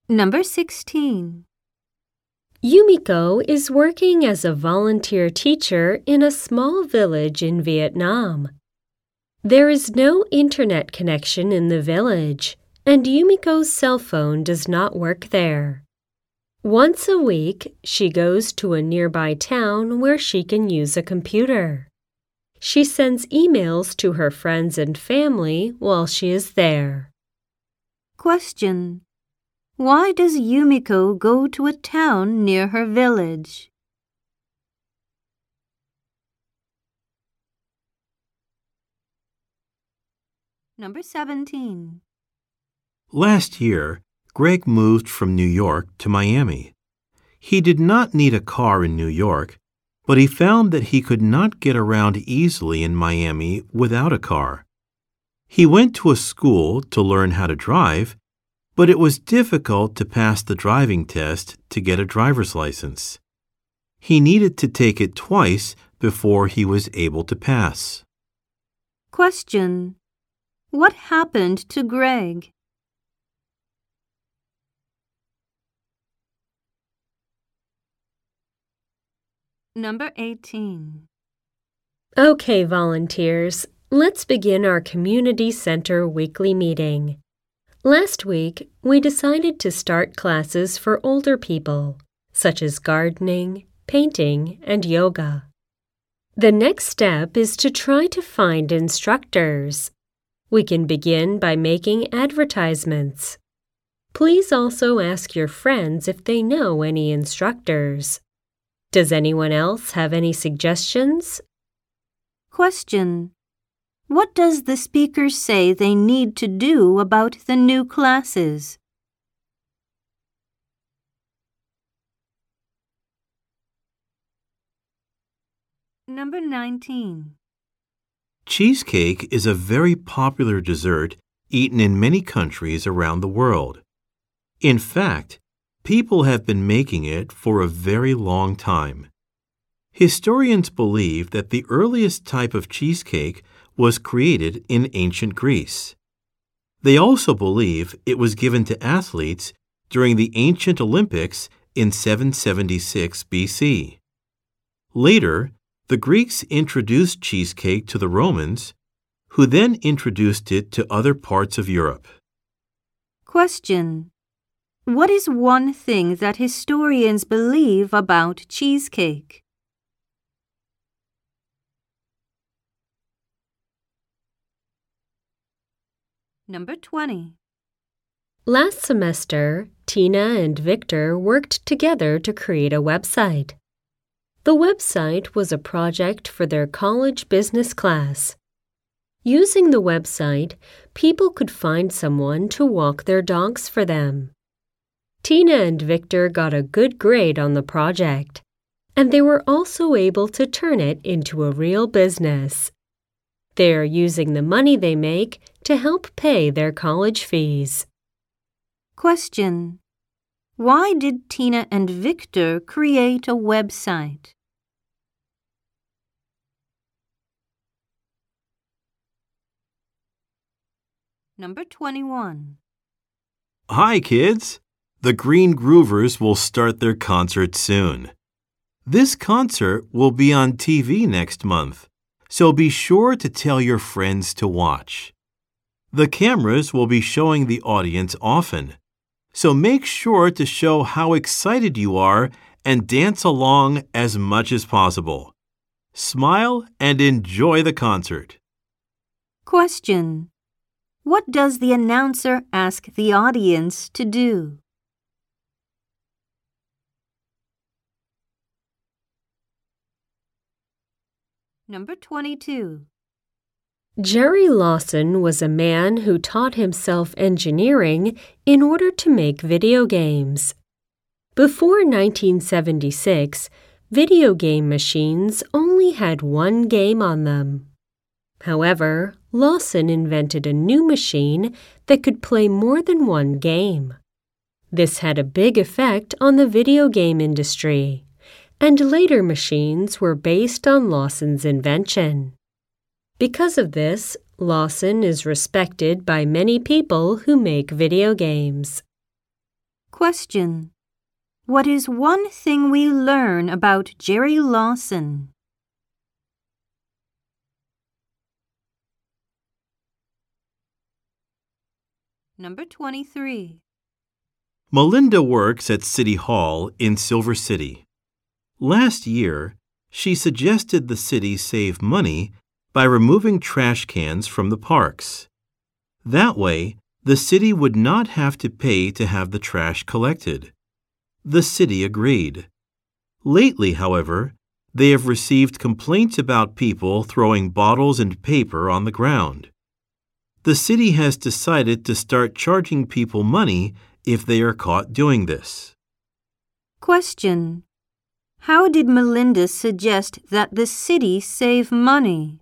Number 16. Yumiko is working as a volunteer teacher in a small village in Vietnam. There is no internet connection in the village, and Yumiko's cell phone does not work there. Once a week, she goes to a nearby town where she can use a computer. She sends emails to her friends and family while she is there. Question. Why does Yumiko go to a town near her village? Number 17. Last year, Greg moved from New York to Miami. He did not need a car in New York, but he found that he could not get around easily in Miami without a car. He went to a school to learn how to drive, but it was difficult to pass the driving test to get a driver's license. He needed to take it twice before he was able to pass. Question. What happened to Greg? Number 18. Okay, volunteers, let's begin our community center weekly meeting. Last week, we decided to start classes for older people, such as gardening, painting, and yoga. The next step is to try to find instructors. We can begin by making advertisements. Please also ask your friends if they know any instructors. Does anyone else have any suggestions? Question. What does the speaker say they need to do about the new classes? Number 19. Cheesecake is a very popular dessert eaten in many countries around the world. In fact, people have been making it for a very long time. Historians believe that the earliest type of cheesecake was created in ancient Greece. They also believe it was given to athletes during the ancient Olympics in 776 BC. Later, the Greeks introduced cheesecake to the Romans, who then introduced it to other parts of Europe. Question. What is one thing that historians believe about cheesecake? Number 20. Last semester, Tina and Victor worked together to create a website. The website was a project for their college business class. Using the website, people could find someone to walk their dogs for them. Tina and Victor got a good grade on the project, and they were also able to turn it into a real business. They are using the money they make to help pay their college fees. Question. Why did Tina and Victor create a website? Number 21. Hi, kids! The Green Groovers will start their concert soon. This concert will be on TV next month, so be sure to tell your friends to watch. The cameras will be showing the audience often, so make sure to show how excited you are and dance along as much as possible. Smile and enjoy the concert. Question. What does the announcer ask the audience to do? Number 22. Jerry Lawson was a man who taught himself engineering in order to make video games. Before 1976, video game machines only had one game on them. However, Lawson invented a new machine that could play more than one game. This had a big effect on the video game industry, and later machines were based on Lawson's invention. Because of this, Lawson is respected by many people who make video games. Question. What is one thing we learn about Jerry Lawson? Number 23. Melinda works at City Hall in Silver City. Last year, she suggested the city save money by removing trash cans from the parks. That way, the city would not have to pay to have the trash collected. The city agreed. Lately, however, they have received complaints about people throwing bottles and paper on the ground. The city has decided to start charging people money if they are caught doing this. Question. How did Melinda suggest that the city save money?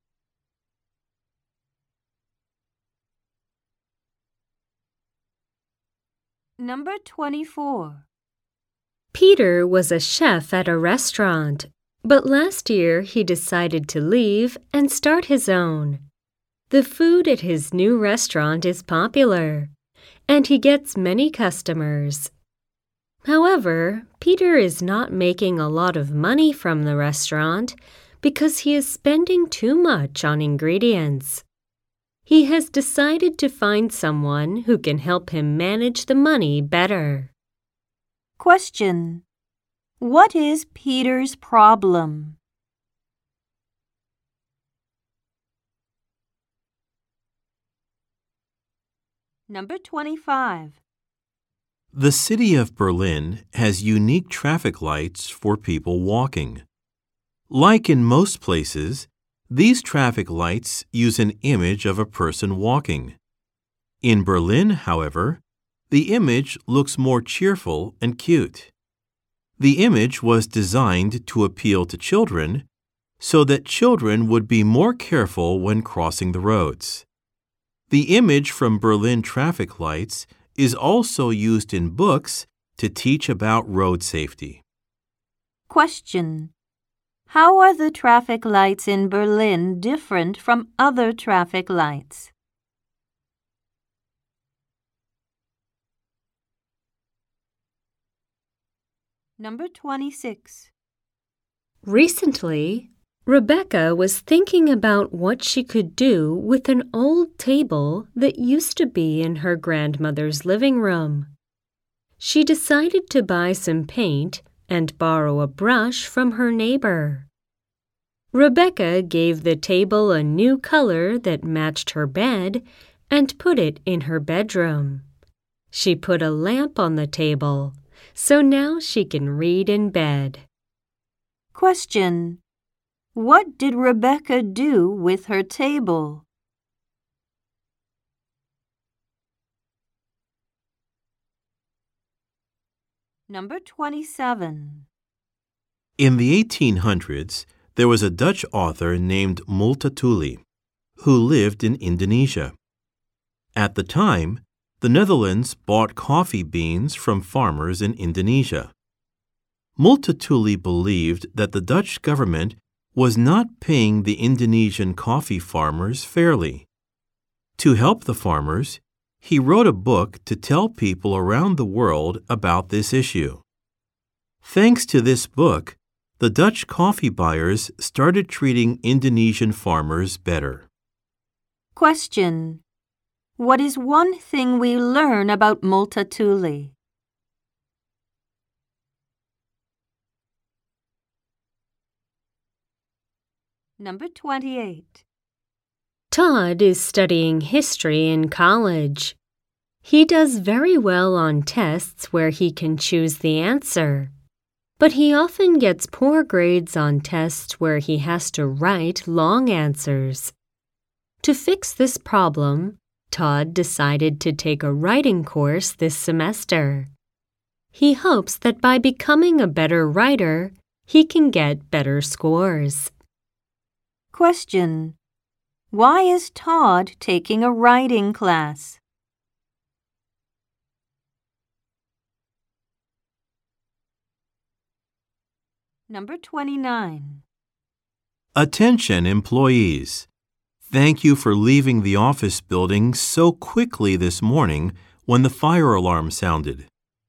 Number 24. Peter was a chef at a restaurant, but last year he decided to leave and start his own. The food at his new restaurant is popular, and he gets many customers. However, Peter is not making a lot of money from the restaurant because he is spending too much on ingredients. He has decided to find someone who can help him manage the money better. Question. What is Peter's problem? Number 25. The city of Berlin has unique traffic lights for people walking. Like in most places, these traffic lights use an image of a person walking. In Berlin, however, the image looks more cheerful and cute. The image was designed to appeal to children so that children would be more careful when crossing the roads. The image from Berlin traffic lights is also used in books to teach about road safety. Question. How are the traffic lights in Berlin different from other traffic lights? Number 26. Recently, Rebecca was thinking about what she could do with an old table that used to be in her grandmother's living room. She decided to buy some paint and borrow a brush from her neighbor. Rebecca gave the table a new color that matched her bed and put it in her bedroom. She put a lamp on the table, so now she can read in bed. Question. What did Rebecca do with her table? Number 27. In the 1800s, there was a Dutch author named Multatuli who lived in Indonesia. At the time, the Netherlands bought coffee beans from farmers in Indonesia. Multatuli believed that the Dutch government was not paying the Indonesian coffee farmers fairly. To help the farmers, he wrote a book to tell people around the world about this issue. Thanks to this book, the Dutch coffee buyers started treating Indonesian farmers better. Question. What is one thing we learn about Multatuli? Number 28. Todd is studying history in college. He does very well on tests where he can choose the answer, but he often gets poor grades on tests where he has to write long answers. To fix this problem, Todd decided to take a writing course this semester. He hopes that by becoming a better writer, he can get better scores. Question. Why is Todd taking a writing class? Number 29. Attention, employees! Thank you for leaving the office building so quickly this morning when the fire alarm sounded.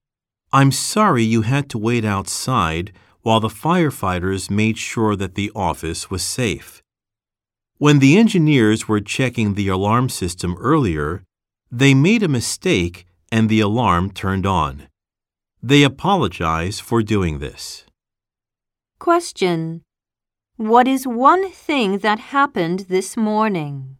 I'm sorry you had to wait outside while the firefighters made sure that the office was safe. When the engineers were checking the alarm system earlier, they made a mistake and the alarm turned on. They apologize for doing this. Question. What is one thing that happened this morning?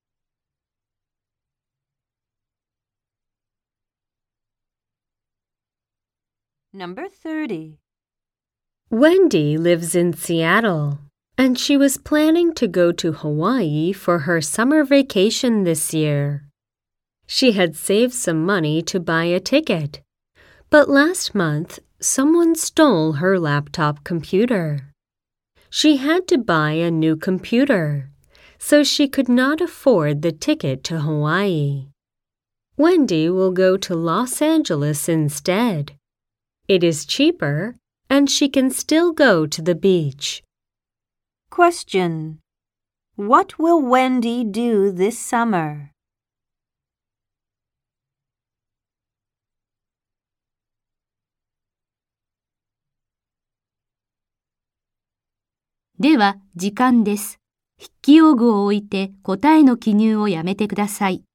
Number 30. Wendy lives in Seattle, and she was planning to go to Hawaii for her summer vacation this year. She had saved some money to buy a ticket, but last month someone stole her laptop computer. She had to buy a new computer, so she could not afford the ticket to Hawaii. Wendy will go to Los Angeles instead. It is cheaper, and she can still go to the beach. Question. What will Wendy do this summer? .では、時間です。筆記用具を置いて答えの記入をやめてください。